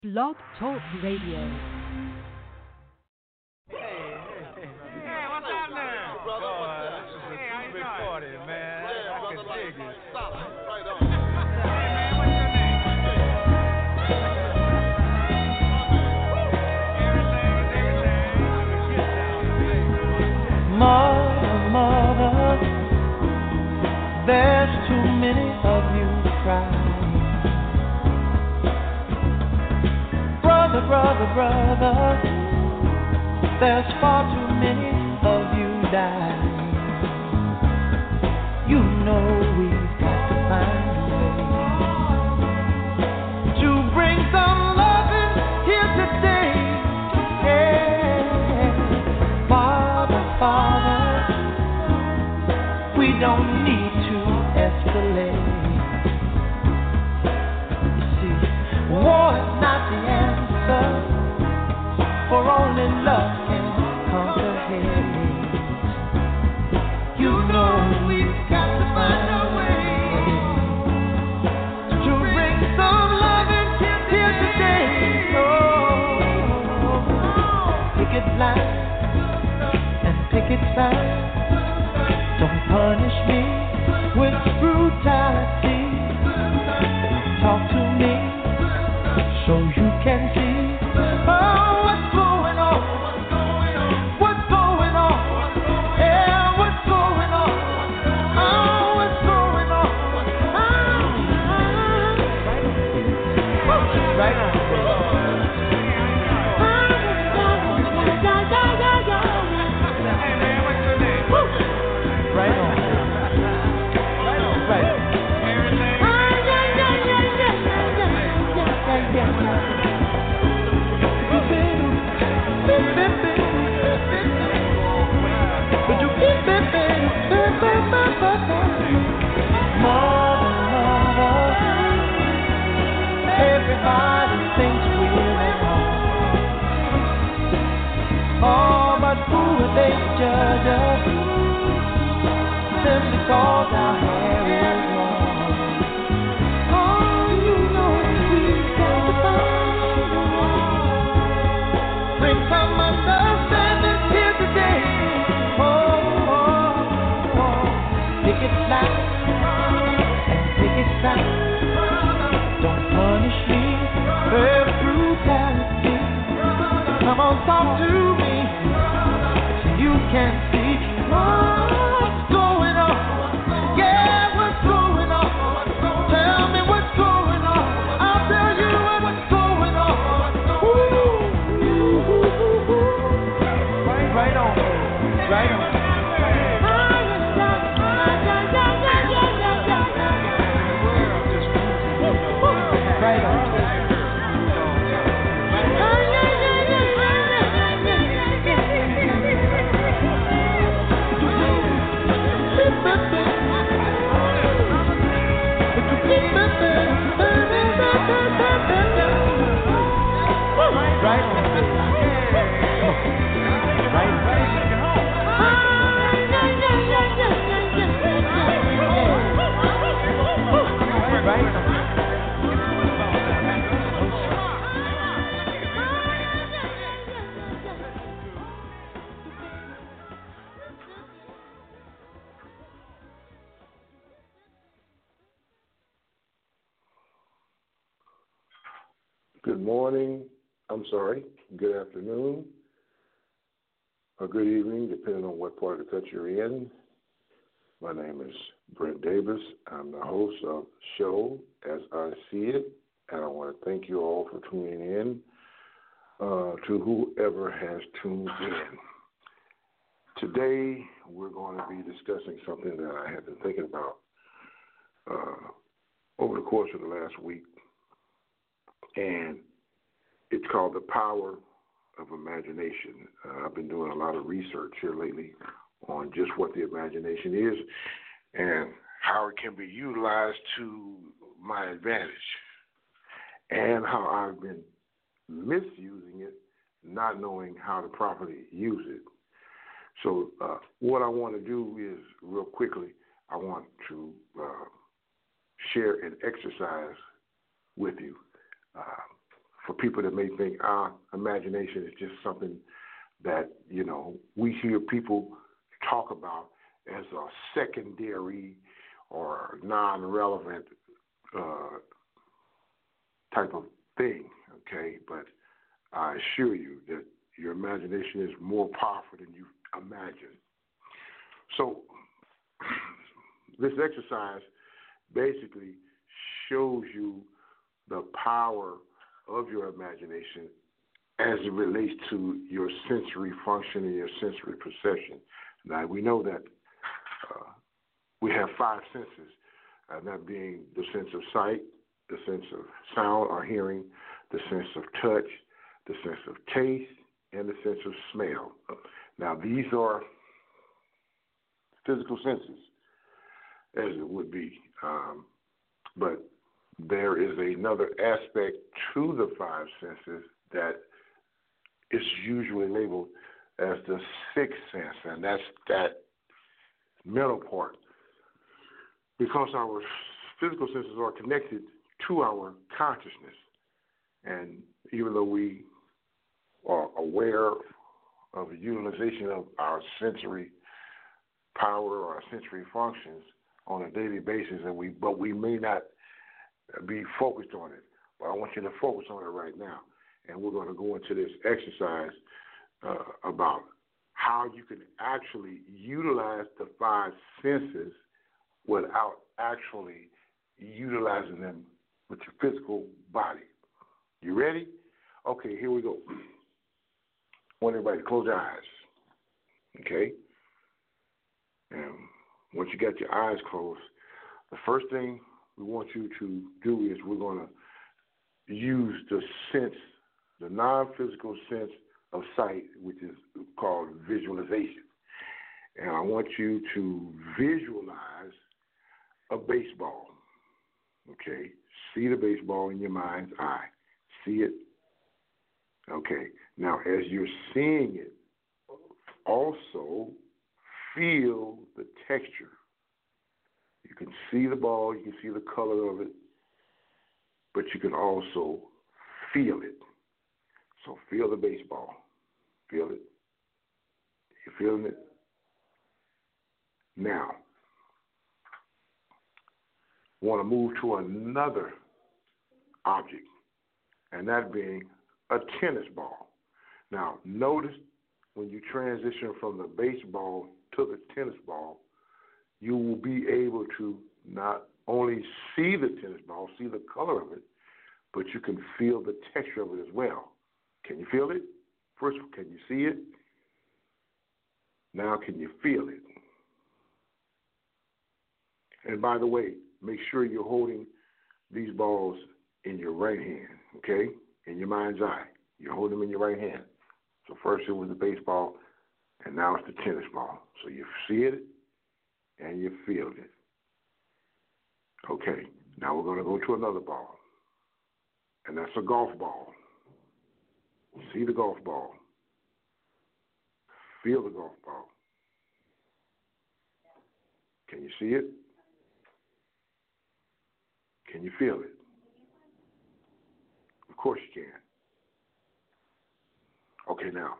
Blog Talk Radio. Hey, what's happening? God, this is a Hey, how you big doing? party, man. I can dig it. Hey, man, what's your name? Mother, there's too many of you crying. Brother, there's far too many of you dying. You know we've got to find a way to bring some loving here today. Yeah. Father, we don't need to escalate. You see, war is not the answer, for only love can conquer hate. You know we've got to find a way to bring some loving here today. Oh, picket line and picket sign. Don't punish me with brutality. Talk to me so you can see. Oh, what's going on? What's going on? Yeah, what's going on? Oh, what's going on? Right on. Hey, man, what's your name? Right on. Right on. Everything. Mother, everybody thinks we're wrong. Oh, but who would they judge us? Simply cause our hair is long. Oh, you know we've got to find a way. Bring some understanding here today. Pick it loud and pick it sound. Don't punish me for brutality. Come on, talk to me so you can see what's going on. Yeah, what's going on? Tell me what's going on. I'll tell you what's going on. Right on, right on. Right on. Good morning, good afternoon, or good evening, depending on what part of the country you're in. My name is Brent Davis. I'm the host of the show As I See It, and I want to thank you all for tuning in, to whoever has tuned in. Today, we're going to be discussing something that I have been thinking about over the course of the last week. And it's called the power of imagination. I've been doing a lot of research here lately on just what the imagination is and how it can be utilized to my advantage, and how I've been misusing it, not knowing how to properly use it. So what I want to do is, real quickly, I want to share an exercise with you. for people that may think, imagination is just something that, we hear people talk about as a secondary or non-relevant type of thing, okay? But I assure you that your imagination is more powerful than you imagine. So this exercise basically shows you the power of your imagination as it relates to your sensory function and your sensory perception. Now, we know that we have 5 senses, that being the sense of sight, the sense of sound or hearing, the sense of touch, the sense of taste, and the sense of smell. Now, these are physical senses, as it would be, but there is another aspect to the 5 senses that is usually labeled as the 6th sense, and that's that mental part. Because our physical senses are connected to our consciousness, and even though we are aware of the utilization of our sensory power or our sensory functions on a daily basis, but we may not be focused on it. But I want you to focus on it right now. And we're going to go into this exercise about how you can actually utilize the 5 senses without actually utilizing them with your physical body. You ready? Okay, here we go. I want everybody to close their eyes. Okay? And once you got your eyes closed, the first thing we want you to do is we're going to use the sense, the non-physical sense of sight, which is called visualization. And I want you to visualize a baseball. Okay? See the baseball in your mind's eye. See it. Okay. Now, as you're seeing it, also feel the texture. You can see the ball, you can see the color of it, but you can also feel it. So feel the baseball. Feel it. You feeling it? Now, want to move to another object, and that being a tennis ball. Now, notice when you transition from the baseball to the tennis ball, you will be able to not only see the tennis ball, see the color of it, but you can feel the texture of it as well. Can you feel it? First, can you see it? Now, can you feel it? And by the way, make sure you're holding these balls in your right hand, okay? In your mind's eye. You're holding them in your right hand. So first it was the baseball, and now it's the tennis ball. So you see it, and you feel it. Okay, now we're going to go to another ball, and that's a golf ball. See the golf ball. Feel the golf ball. Can you see it? Can you feel it? Of course you can. Okay, now,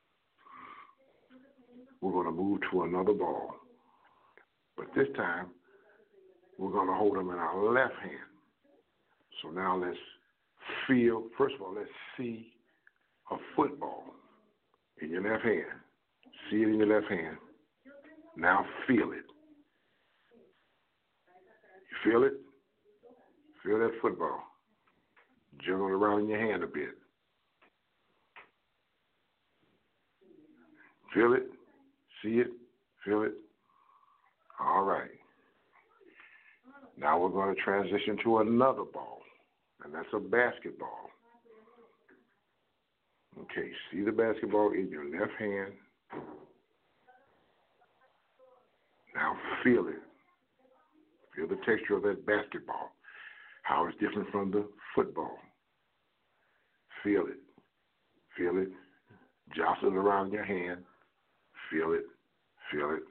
we're going to move to another ball. But this time, we're going to hold them in our left hand. So now let's feel, first of all, let's see a football in your left hand. See it in your left hand. Now feel it. You feel it? Feel that football. Juggle it around in your hand a bit. Feel it? See it? Feel it? All right. Now we're going to transition to another ball, and that's a basketball. Okay, see the basketball in your left hand. Now feel it. Feel the texture of that basketball, how it's different from the football. Feel it. Feel it. Jostle it around your hand. Feel it. Feel it.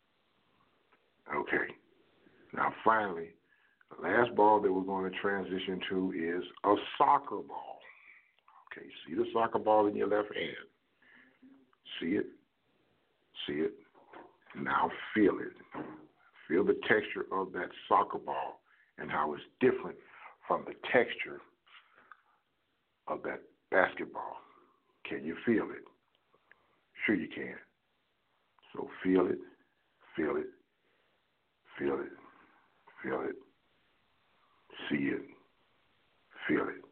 Okay. Now finally, the last ball that we're going to transition to is a soccer ball. Okay, see the soccer ball in your left hand. See it? See it? Now feel it. Feel the texture of that soccer ball and how it's different from the texture of that basketball. Can you feel it? Sure you can. So feel it, feel it, feel it, feel it, see it, feel it.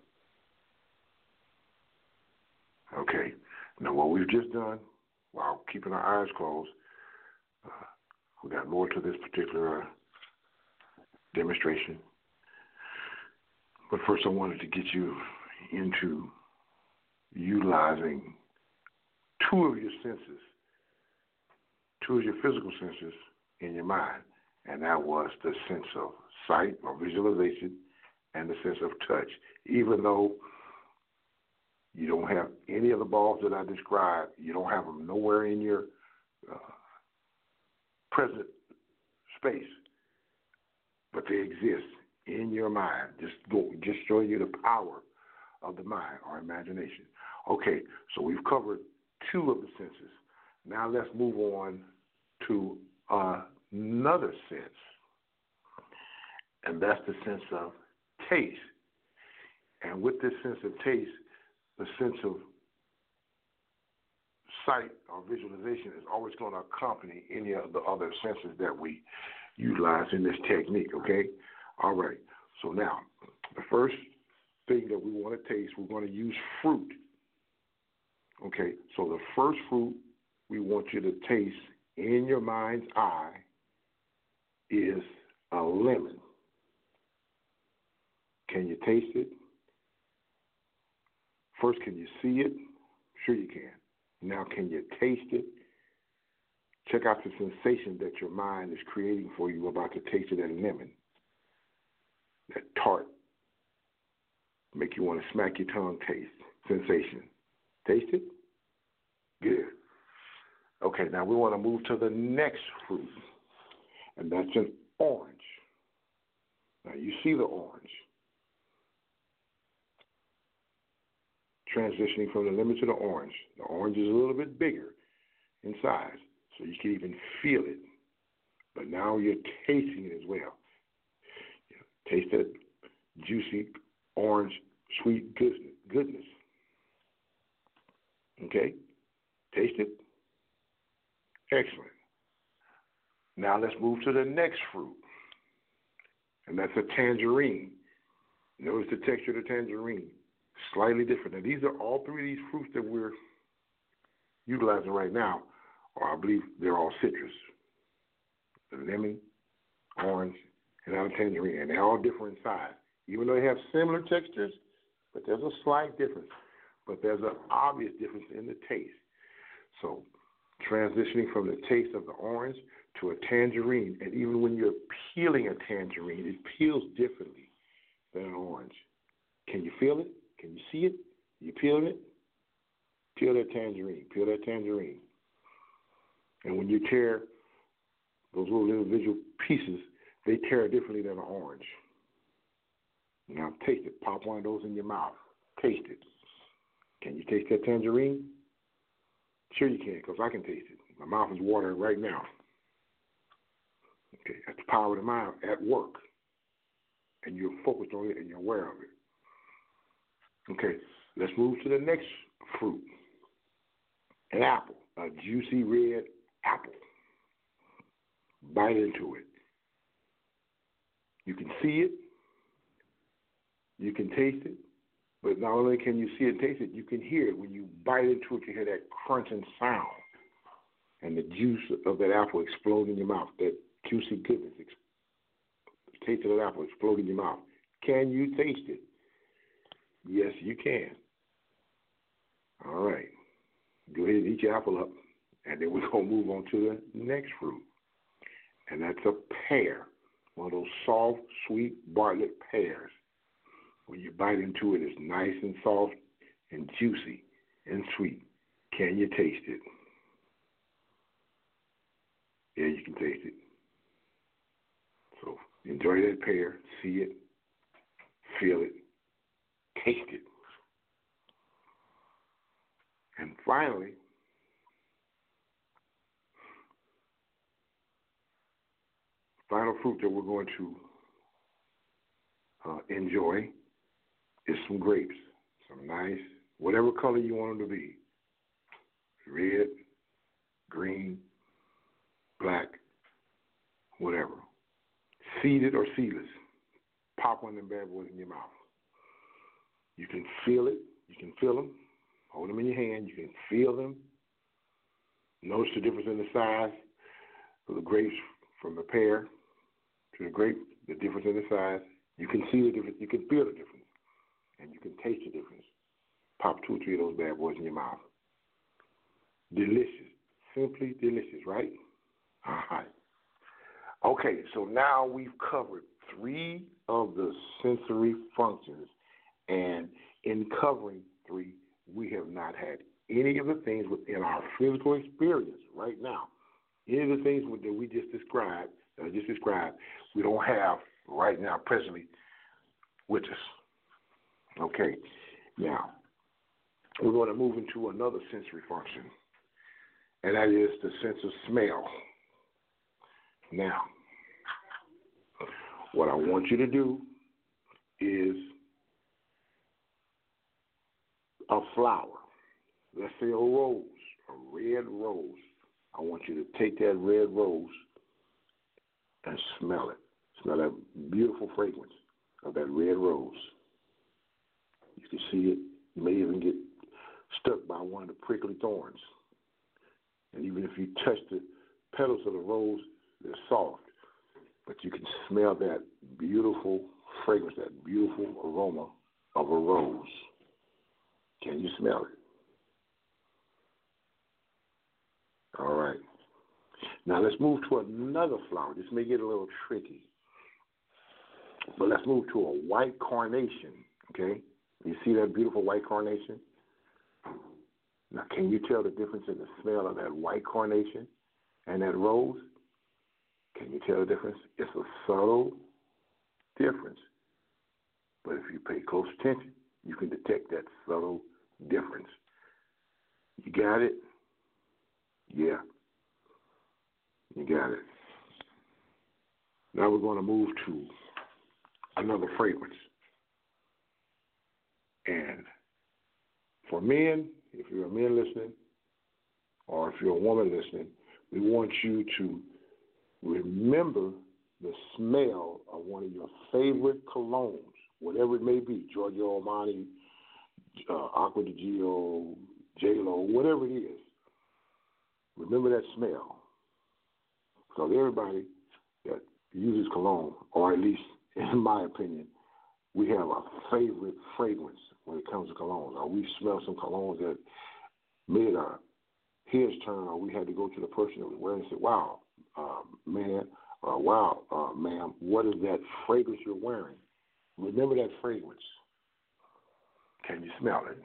Okay, now what we've just done, while keeping our eyes closed, we got more to this particular demonstration. But first I wanted to get you into utilizing two of your senses, two of your physical senses in your mind, and that was the sense of sight or visualization and the sense of touch. Even though you don't have any of the balls that I described, you don't have them nowhere in your present space, but they exist in your mind. Just showing you the power of the mind or imagination. Okay, so we've covered two of the senses. Now let's move on to another sense, and that's the sense of taste. And with this sense of taste, the sense of sight or visualization is always going to accompany any of the other senses that we utilize in this technique, okay? All right, so now the first thing that we want to taste, we're going to use fruit. Okay, so the first fruit we want you to taste in your mind's eye is a lemon. Can you taste it? First, can you see it? Sure you can. Now, can you taste it? Check out the sensation that your mind is creating for you about the taste of that lemon. That tart, make you want to smack your tongue taste sensation. Taste it? Good. Okay, now we want to move to the next fruit, and that's an orange. Now, you see the orange. Transitioning from the lemon to the orange. The orange is a little bit bigger in size, so you can even feel it. But now you're tasting it as well. Taste that juicy orange, sweet goodness. Okay? Taste it? Excellent. Now let's move to the next fruit, and that's a tangerine. Notice the texture of the tangerine. Slightly different. Now, these are all three of these fruits that we're utilizing right now, or I believe they're all citrus. The lemon, orange, and now the tangerine. And they're all different in size. Even though they have similar textures, but there's a slight difference. But there's an obvious difference in the taste. So, transitioning from the taste of the orange to a tangerine, and even when you're peeling a tangerine, it peels differently than an orange. Can you feel it? Can you see it? You peeling it? Peel that tangerine. Peel that tangerine. And when you tear those little individual pieces, they tear differently than an orange. Now taste it. Pop one of those in your mouth. Taste it. Can you taste that tangerine? Sure you can, because I can taste it. My mouth is watering right now. Okay, that's the power of the mind at work. And you're focused on it and you're aware of it. Okay, let's move to the next fruit. An apple, a juicy red apple. Bite into it. You can see it. You can taste it. But not only can you see it and taste it, you can hear it. When you bite into it, you hear that crunching sound. And the juice of that apple explode in your mouth. That juicy goodness, the taste of that apple explode in your mouth. Can you taste it? Yes, you can. All right. Go ahead and eat your apple up, and then we're going to move on to the next fruit. And that's a pear, one of those soft, sweet Bartlett pears. When you bite into it, it's nice and soft and juicy and sweet. Can you taste it? Yeah, you can taste it. So enjoy that pear, see it, feel it, taste it. And finally, final fruit that we're going to enjoy is some grapes. Some nice, whatever color you want them to be. Red, green, black, whatever. Seeded or seedless. Pop one of them bad boys in your mouth. You can feel it. You can feel them. Hold them in your hand. You can feel them. Notice the difference in the size of the grapes from the pear to the grape, the difference in the size. You can see the difference. You can feel the difference. And you can taste the difference. Pop 2 or 3 of those bad boys in your mouth. Delicious. Simply delicious, right? All right. Okay, so now we've covered 3 of the sensory functions. And in covering 3, we have not had any of the things within our physical experience right now. Any of the things that we just described, we don't have right now, presently, with us. Okay, now we're going to move into another sensory function, and that is the sense of smell. Now, what I want you to do is a flower. Let's say a rose, a red rose. I want you to take that red rose and smell it. Smell that beautiful fragrance of that red rose. You can see it. You may even get stuck by one of the prickly thorns. And even if you touch the petals of the rose, they're soft. But you can smell that beautiful fragrance, that beautiful aroma of a rose. Can you smell it? All right. Now let's move to another flower. This may get a little tricky. But let's move to a white carnation, okay? You see that beautiful white carnation? Now, can you tell the difference in the smell of that white carnation and that rose? Can you tell the difference? It's a subtle difference. But if you pay close attention, you can detect that subtle difference. You got it? Yeah. You got it. Now we're going to move to another fragrance. And for men, if you're a man listening, or if you're a woman listening, we want you to remember the smell of one of your favorite colognes, whatever it may be, Giorgio Armani, Acqua di Gio, J-Lo, whatever it is. Remember that smell. Because everybody that uses cologne, or at least in my opinion, we have a favorite fragrance when it comes to colognes. Or we smell some colognes that made our heads turn, or we had to go to the person that was wearing and say, wow, man, wow, ma'am, what is that fragrance you're wearing? Remember that fragrance. Can you smell it?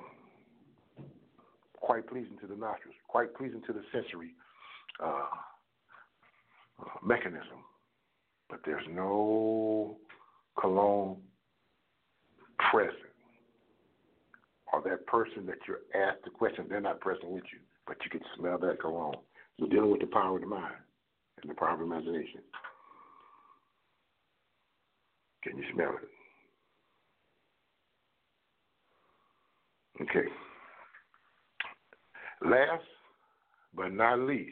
Quite pleasing to the nostrils, quite pleasing to the sensory mechanism. But there's no cologne present. Or that person that you're asked the question, they're not present with you, but you can smell that cologne. We're dealing with the power of the mind and the power of imagination. Can you smell it? Okay. Last but not least,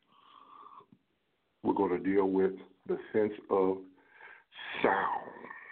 we're going to deal with the sense of sound.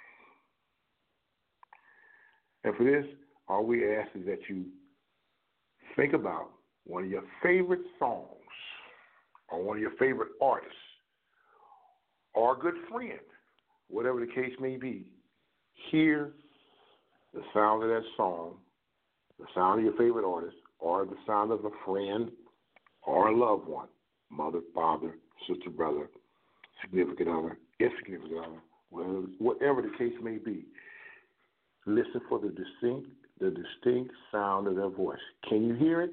And for this, all we ask is that you think about one of your favorite songs or one of your favorite artists or a good friend, whatever the case may be. Hear the sound of that song, the sound of your favorite artist, or the sound of a friend or a loved one, mother, father, sister, brother, significant other, insignificant other, whatever the case may be. Listen for the distinct sound of their voice. Can you hear it?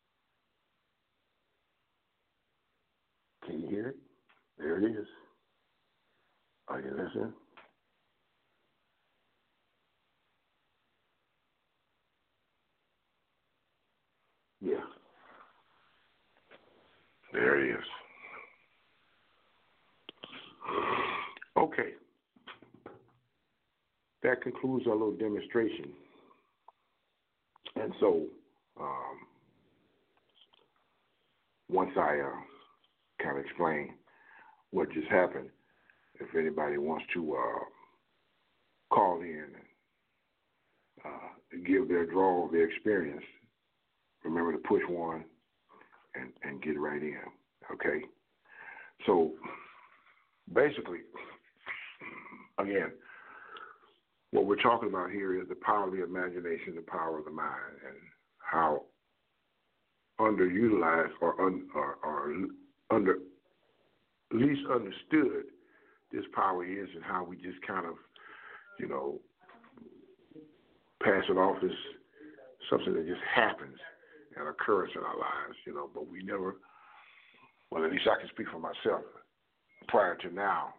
Can you hear it? There it is. Are you listening? Yeah. There it is. Okay. That concludes our little demonstration. And so, once I kind of explain what just happened, if anybody wants to call in and give their draw of their experience, remember to push one and get right in, okay? So, basically, again, what we're talking about here is the power of the imagination, the power of the mind, and how underutilized or under least understood this power is, and how we just kind of, pass it off as something that just happens, an occurrence in our lives, but we never, well, at least I can speak for myself, prior to now,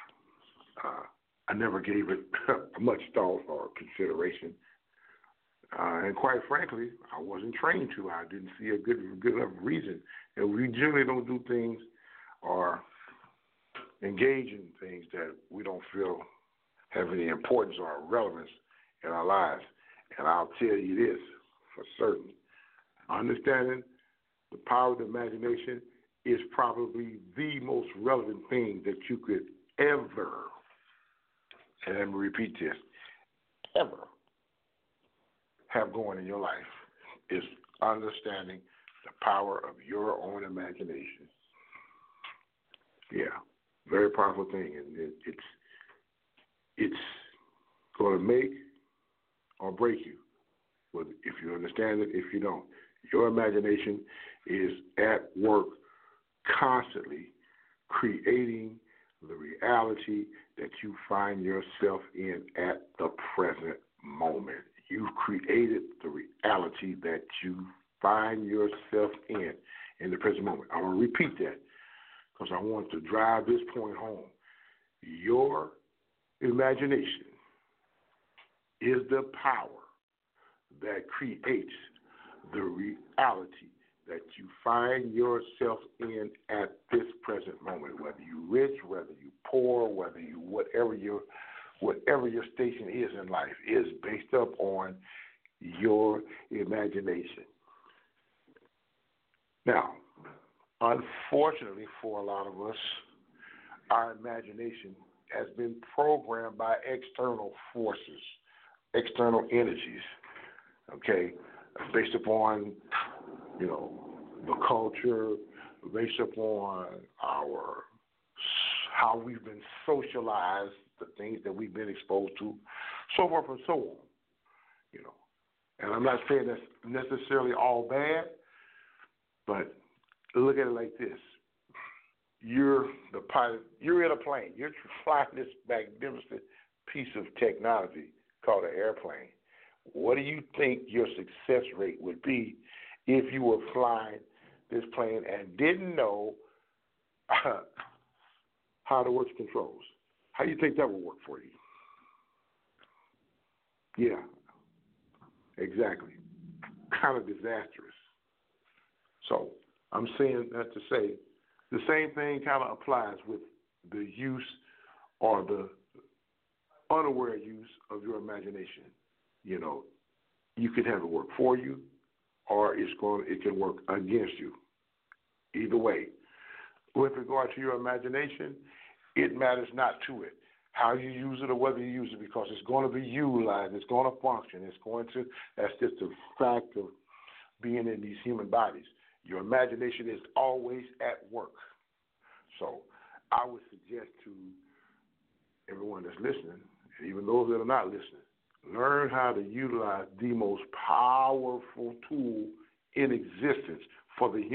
I never gave it much thought or consideration. And quite frankly, I wasn't trained to. I didn't see a good enough reason. And we generally don't do things or engage in things that we don't feel have any importance or relevance in our lives. And I'll tell you this for certain. Understanding the power of the imagination is probably the most relevant thing that you could ever, and let me repeat this, ever have going in your life, is understanding the power of your own imagination. Yeah, very powerful thing, and it's going to make or break you, if you understand it, if you don't. Your imagination is at work constantly creating the reality that you find yourself in at the present moment. You've created the reality that you find yourself in the present moment. I'm going to repeat that because I want to drive this point home. Your imagination is the power that creates the reality that you find yourself in at this present moment, whether you're rich, whether you're poor, whether you whatever your station is in life is based up on your imagination. Now, unfortunately for a lot of us, our imagination has been programmed by external forces, external energies, okay, based upon, the culture, based upon how we've been socialized, the things that we've been exposed to, so forth and so on, And I'm not saying that's necessarily all bad, but look at it like this. You're the pilot, you're in a plane, you're flying this magnificent piece of technology called an airplane. What do you think your success rate would be if you were flying this plane and didn't know how to work the controls? How do you think that would work for you? Yeah, exactly. Kind of disastrous. So I'm saying that to say the same thing kind of applies with the use or the unaware use of your imagination. You can have it work for you, or it can work against you. Either way, with regard to your imagination, it matters not to it how you use it or whether you use it, because it's going to be utilized, it's going to function, that's just a fact of being in these human bodies. Your imagination is always at work. So I would suggest to everyone that's listening, and even those that are not listening, learn how to utilize the most powerful tool in existence for this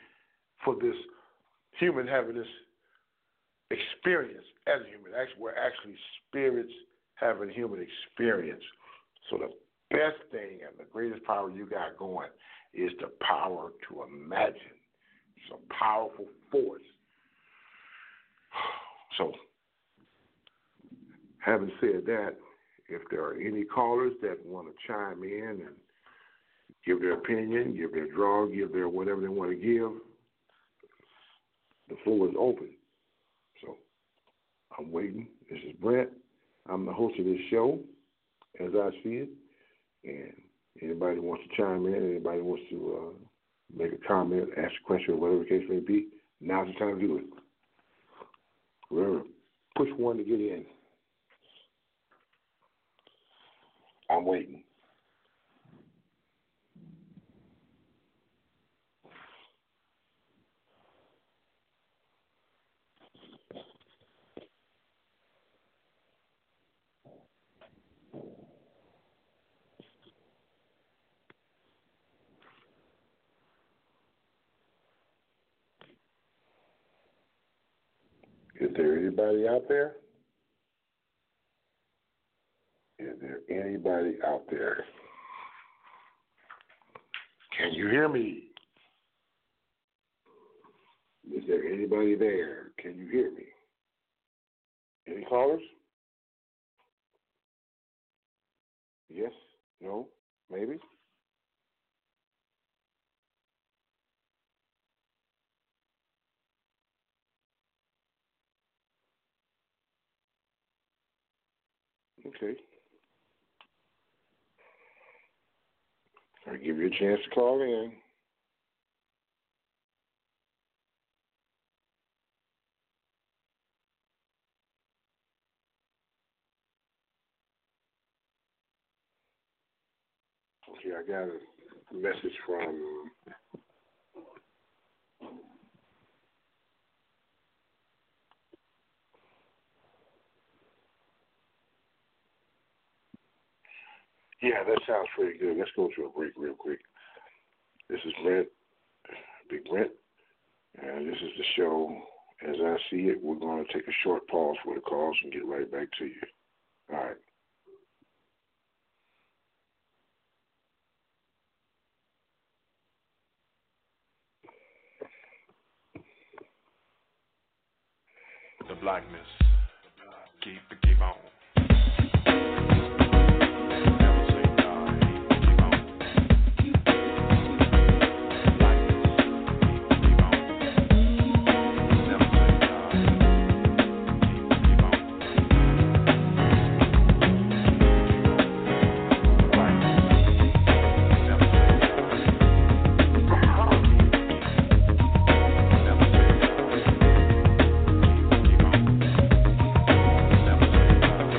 human having this experience as a human. We're actually spirits having human experience. So the best thing and the greatest power you got going is the power to imagine. It's a powerful force. So, having said that, if there are any callers that want to chime in and give their opinion, give their draw, give their whatever they want to give. The floor is open. So I'm waiting. This is Brent. I'm the host of this show, as I see it. And anybody wants to chime in, anybody wants to make a comment, ask a question, whatever the case may be, now's the time to do it. Remember, push one to get in. I'm waiting. Is there anybody out there? Is there anybody out there? Can you hear me? Is there anybody there? Can you hear me? Any callers? Yes? No? Maybe? Okay. I'll give you a chance to call in. Okay, I got a message from yeah, that sounds pretty good. Let's go to a break real quick. This is Brent, Big Brent, and this is the show. As I see it, we're going to take a short pause for the calls and get right back to you. All right. The blackness. Keep on. Never say die. Keep on. Blackness. Keep on. Never say die. Keep on. Blackness. Never say die. Never say die. Keep on. Never say die.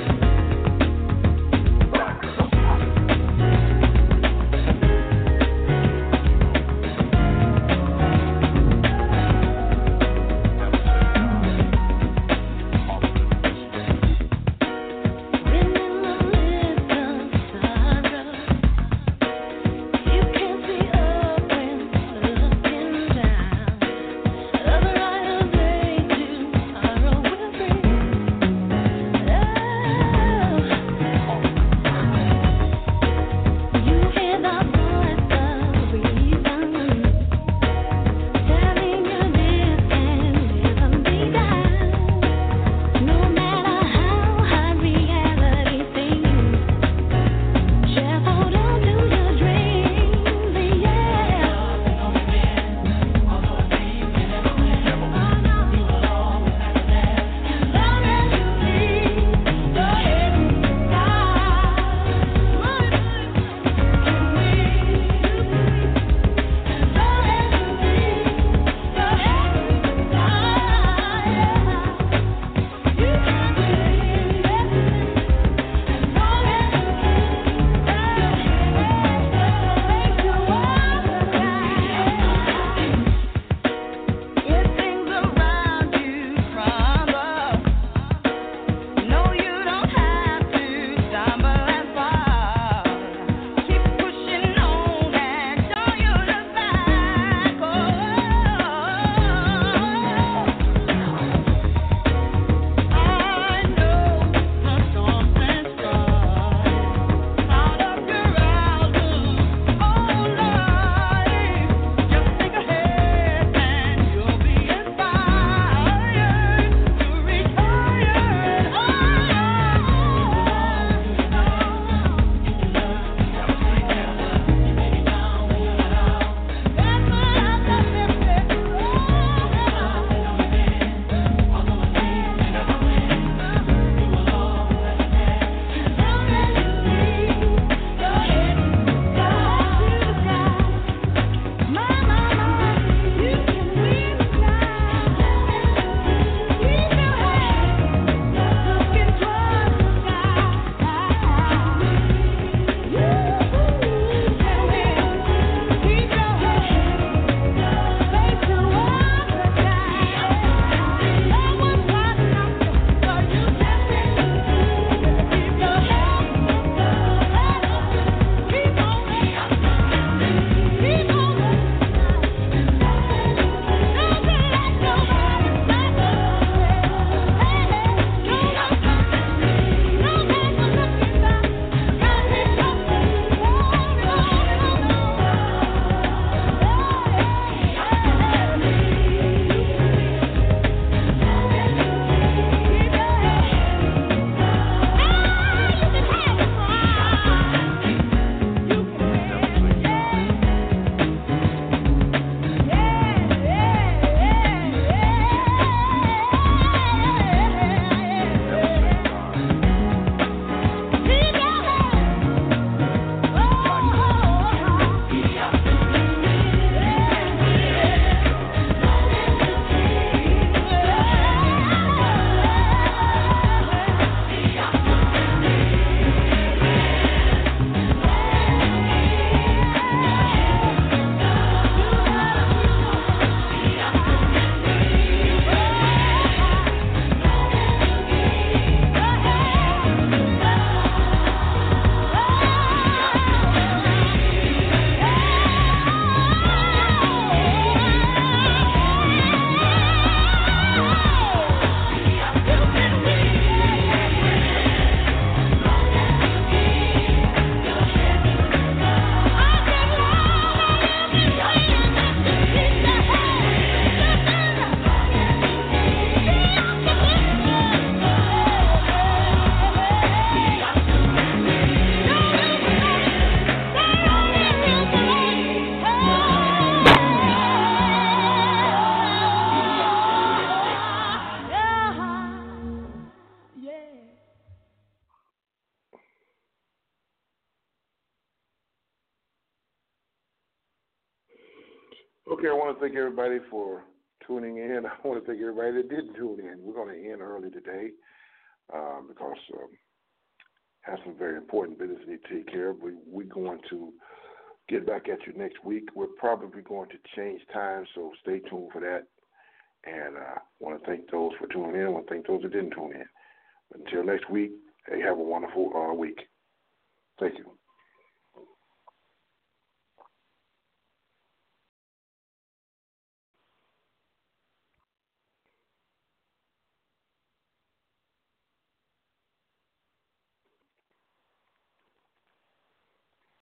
Okay, I want to thank everybody for tuning in. I want to thank everybody that didn't tune in. We're going to end early today because I have some very important business we need to take care of. We're going to get back at you next week. We're probably going to change time, so stay tuned for that. And I want to thank those for tuning in. I want to thank those that didn't tune in. Until next week, hey, have a wonderful week. Thank you.